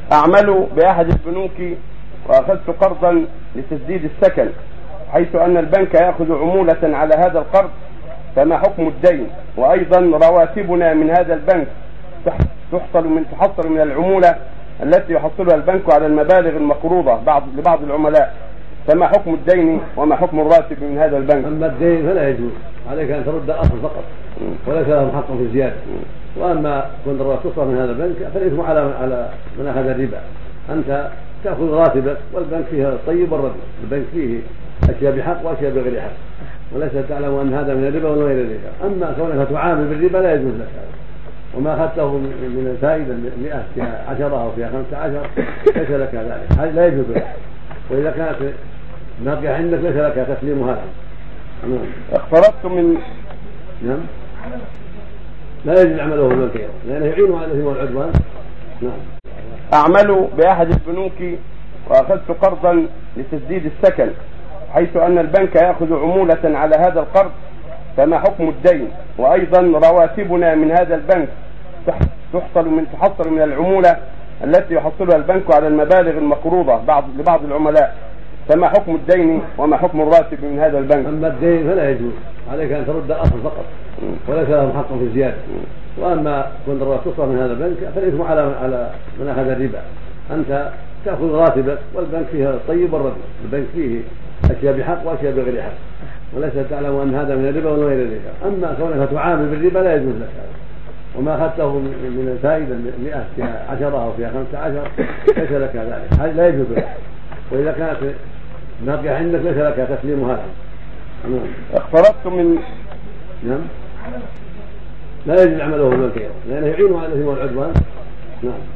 أعمل بأحد البنوك وأخذت قرضا لتسديد السكن، حيث أن البنك يأخذ عمولة على هذا القرض، فما حكم الدين؟ وأيضا رواتبنا من هذا البنك تحصل من العمولة التي يحصلها البنك على المبالغ المقروضة لبعض العملاء، فما حكم الدين وما حكم الراتب من هذا البنك؟ أما الدين فلا يجوز، عليك أن ترد الأصل فقط وليس لهم حق في الزيادة. وأما كنت تصرف من هذا البنك فالإثم على من أخذ الربا. أنت تأخذ راتبك والبنك فيها الطيب والرديء، البنك فيه أشياء بحق وأشياء بغير حق، وليس تعلم أن هذا من الربا ولا غير الربا. أما كونك تعامل بالربا لا يجوز لك هذا، وما أخذته من الفائدة 100 فيها 10 أو فيها 15 ليس لك ذلك، هذا لا يجوز لك. وإذا كانت باقية عندك ليس لك تسليمها. اقترضت من نعم لا يجوز عمله بالبنك لأنه يعين على الإثم والعدوان. نعم. أعمل بأحد البنوك وأخذت قرضا لتسديد السكن، حيث أن البنك يأخذ عمولة على هذا القرض، فما حكم الدين؟ وأيضا رواتبنا من هذا البنك تحصل من العمولة التي يحصلها البنك على المبالغ المقروضة لبعض العملاء، فما حكم الدين وما حكم الراتب من هذا البنك؟ أما الدين فلا يجوز، عليك أن ترد الأصل فقط وليس لهم حق في الزيادة. وأما كنت تصرف من هذا البنك فالإثم على من أخذ الربا. أنت تأخذ راتبك والبنك فيها الطيب والرديء، البنك فيه أشياء بحق وأشياء بغير حق، وليس تعلم أن هذا من الربا ولا غير الربا. أما كونك تعامل بالربا لا يجوز لك هذا، وما أخذته من الفائدة 100 فيها 10 أو فيها 15 ليس لك ذلك، هذا لا يجوز لك. وإذا كانت باقية عندك ليس لك تسليمها. اقترضت من نعم لا يجوز عمله بالبنك لأنه يعين على الإثم والعدوان. نعم.